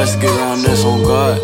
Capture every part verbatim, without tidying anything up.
let's get around this on God.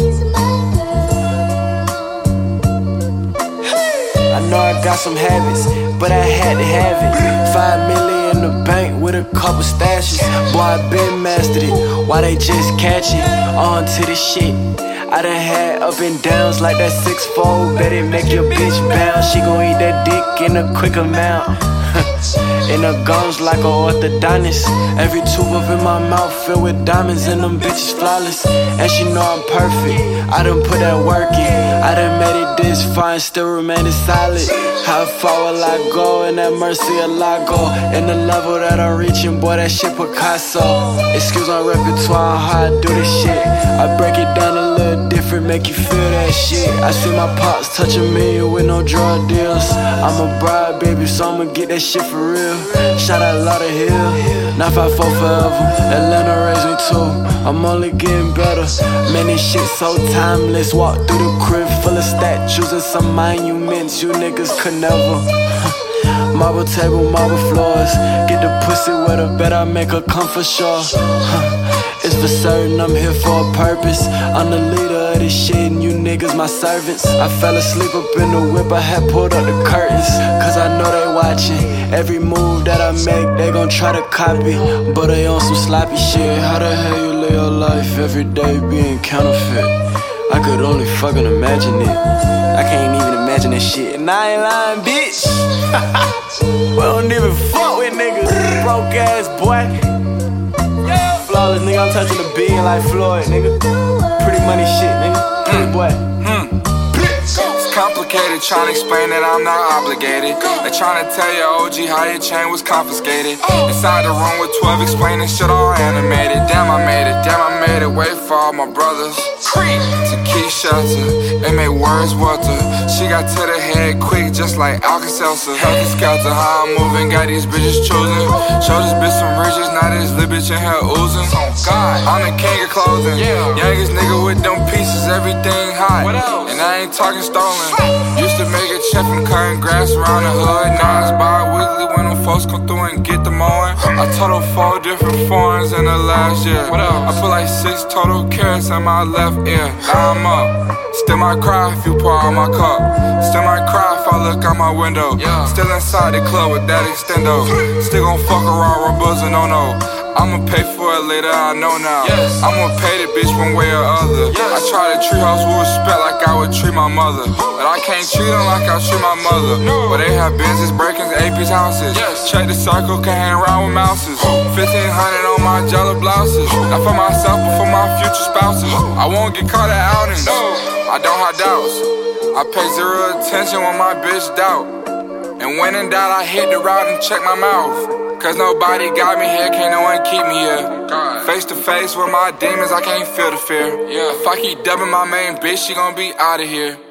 I know I got some habits, but I had to have it. Five million in the bank with a couple stashes. Boy, I been mastered it. Why they just catch it? On to the shit. I done had up and downs like that six-fold. Bet it make your bitch bounce. She gon' eat that dick in a quick amount. In the gums like a orthodontist. Every tooth up in my mouth filled with diamonds, and them bitches flawless. And she know I'm perfect. I done put that work in. I done made it this far and still remaining solid. How far will I go in that mercy of Lago? In the level that I'm reaching, boy, that shit Picasso. Excuse my repertoire, how I do this shit. I break it down a little different, make you feel that shit. I see my pops touch a million with no drug deals. I'm a bride, baby, so I'ma get that shit for real. Shout out Lauderhill, nine five four forever. Atlanta raised me too, I'm only getting better. Man, this shit so timeless. Walk through the crib full of statues and some monuments you niggas could never. Marble table, marble floors. Get the pussy with a bet I make her come for sure. It's for certain I'm here for a purpose. I'm the leader of this shit and you niggas my servants. I fell asleep up in the whip, I had pulled up the curtains. Cause I know they watching. Every move that I make, they gon' try to copy. But they on some sloppy shit. How the hell you live your life every day being counterfeit? I could only fucking imagine it. I can't even imagine that shit. And I ain't lying, bitch. We don't even fuck with niggas. Broke ass boy. Flawless nigga, I'm touching the bean like Floyd, nigga. Pretty money shit, nigga. Pretty boy. Mm. It's complicated trying to explain that I'm not obligated. They trying to tell your O G how your chain was confiscated. Inside the room with twelve explaining shit all animated. Damn, I made it, damn, I made it. Wait for all my brothers to keep shelter and make words welter. She got to the head quick just like Alka-Seltzer. Healthy skelter, how I'm moving, got these bitches choosing. Show this bitch some riches, now this little bitch in her oozing. I'm the king of clothing, youngest nigga with them pieces, everything hot. And I ain't talking stolen. Used to make a check from cutting grass around the hood. Now it's bi-weekly when them folks come through and get the mowing. I total four different foreigns in the last year. I put like six total carats in my left ear. Now I'm up. Still might cry if you pour out my cup. Still might cry if I look out my window. Still inside the club with that extendo. Still gon' fuck around, rub buzzing, no no. I'ma pay for it later, I know now. Yes. I'ma pay the bitch one way or other. Yes. I try to treat hoes with respect like I would treat my mother. But I can't treat them like I treat my mother. No. But they have business breakings, A P's houses. Yes. Check the circle, can't hang around with mouses. fifteen hundred on my jello blouses. Not for myself, but for my future spouses. I won't get caught at outings. No. I don't have doubts. I pay zero attention when my bitch doubt. And when in doubt, I hit the route and check my mouth. Cause nobody got me here, can't no one keep me here. God. Face to face with my demons, I can't feel the fear. Yeah. If I keep dubbing my main bitch, she gon' be out of here.